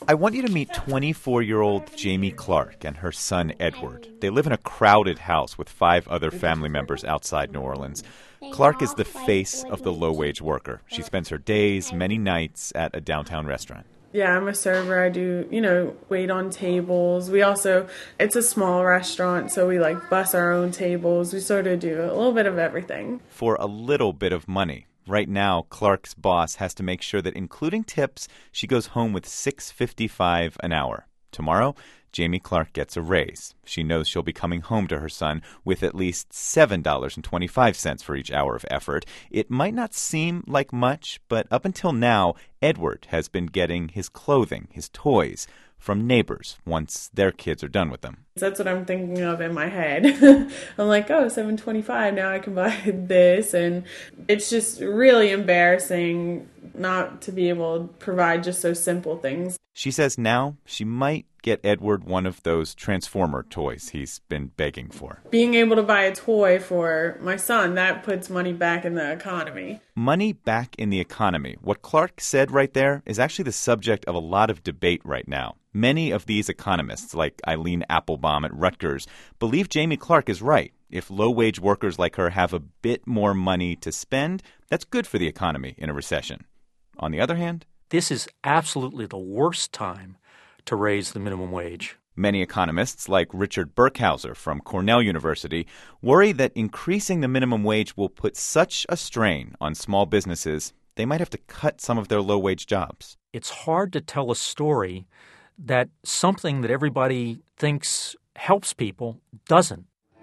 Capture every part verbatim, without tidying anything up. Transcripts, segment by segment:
I want you to meet twenty-four-year-old Jamie Clark and her son, Edward. They live in a crowded house with five other family members outside New Orleans. Clark is the face of the low-wage worker. She spends her days, many nights, at a downtown restaurant. Yeah, I'm a server. I do, you know, wait on tables. We also, it's a small restaurant, so we like bus our own tables. We sort of do a little bit of everything. For a little bit of money. Right now, Clark's boss has to make sure that, including tips, she goes home with six dollars and fifty-five cents an hour. Tomorrow, Jamie Clark gets a raise. She knows she'll be coming home to her son with at least seven dollars and twenty-five cents for each hour of effort. It might not seem like much, but up until now, Edward has been getting his clothing, his toys, from neighbors once their kids are done with them. That's what I'm thinking of in my head. I'm like, oh, seven twenty-five, now I can buy this. And it's just really embarrassing not to be able to provide just so simple things. She says now she might get Edward one of those Transformer toys he's been begging for. Being able to buy a toy for my son, that puts money back in the economy. Money back in the economy. What Clark said right there is actually the subject of a lot of debate right now. Many of these economists, like Eileen Applebaum at Rutgers, believe Jamie Clark is right. If low-wage workers like her have a bit more money to spend, that's good for the economy in a recession. On the other hand, this is absolutely the worst time to raise the minimum wage. Many economists, like Richard Burkhauser from Cornell University, worry that increasing the minimum wage will put such a strain on small businesses, they might have to cut some of their low-wage jobs. It's hard to tell a story that something that everybody thinks helps people doesn't.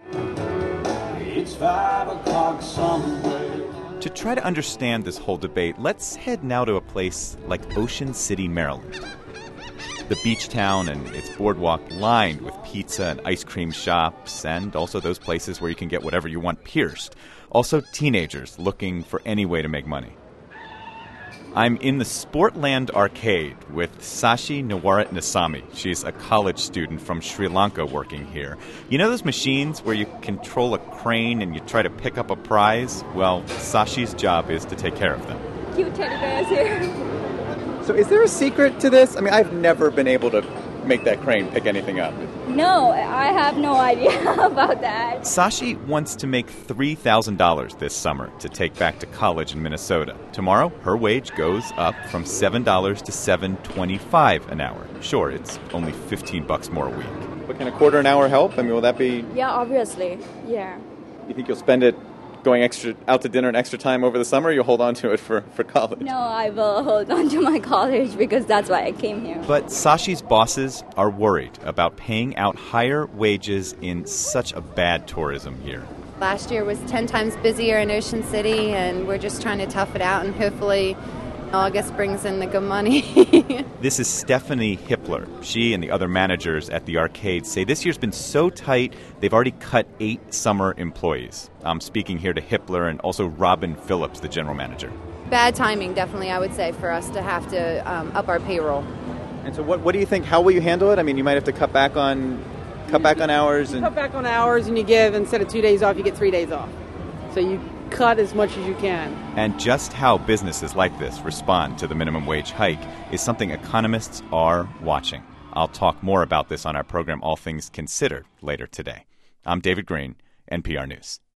It's five o'clock somewhere. To try to understand this whole debate, let's head now to a place like Ocean City, Maryland. The beach town and its boardwalk lined with pizza and ice cream shops, and also those places where you can get whatever you want pierced. Also teenagers looking for any way to make money. I'm in the Sportland Arcade with Sashi Nawaratnasamy. She's a college student from Sri Lanka working here. You know those machines where you control a crane and you try to pick up a prize? Well, Sashi's job is to take care of them. Cute teddy bears here. So is there a secret to this? I mean, I've never been able to make that crane pick anything up. No, I have no idea about that. Sashi wants to make three thousand dollars this summer to take back to college in Minnesota. Tomorrow, her wage goes up from seven dollars to seven dollars and twenty-five cents an hour. Sure, it's only fifteen bucks more a week. But can a quarter an hour help? I mean, will that be... Yeah, obviously, yeah. You think you'll spend it going extra out to dinner and extra time over the summer, or you'll hold on to it for, for college? No, I will hold on to my college because that's why I came here. But Sashi's bosses are worried about paying out higher wages in such a bad tourism year. Last year was ten times busier in Ocean City, and we're just trying to tough it out, and hopefully August brings in the good money. This is Stephanie Hippler. She and the other managers at the arcade say this year's been so tight, they've already cut eight summer employees. I'm speaking here to Hippler and also Robin Phillips, the general manager. Bad timing, definitely, I would say, for us to have to um, up our payroll. And so what, what do you think? How will you handle it? I mean, you might have to cut back on cut back on hours. And cut back on hours, and you give, instead of two days off, you get three days off. So you cut as much as you can. And just how businesses like this respond to the minimum wage hike is something economists are watching. I'll talk more about this on our program All Things Considered later today. I'm David Green, N P R News.